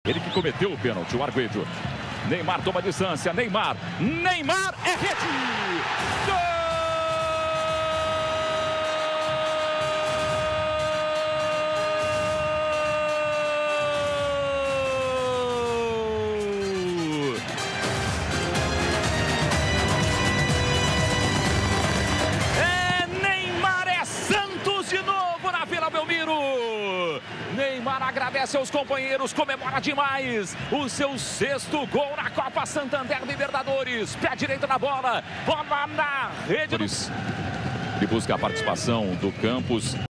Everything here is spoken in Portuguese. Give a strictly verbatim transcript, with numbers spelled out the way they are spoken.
Ele que cometeu o pênalti, o Arguedo. Neymar toma distância, Neymar, Neymar é rede! Gol! Neymar agradece aos companheiros, comemora demais o seu sexto gol na Copa Santander Libertadores. Pé direito na bola, bola na rede. Ele busca a participação do Campos.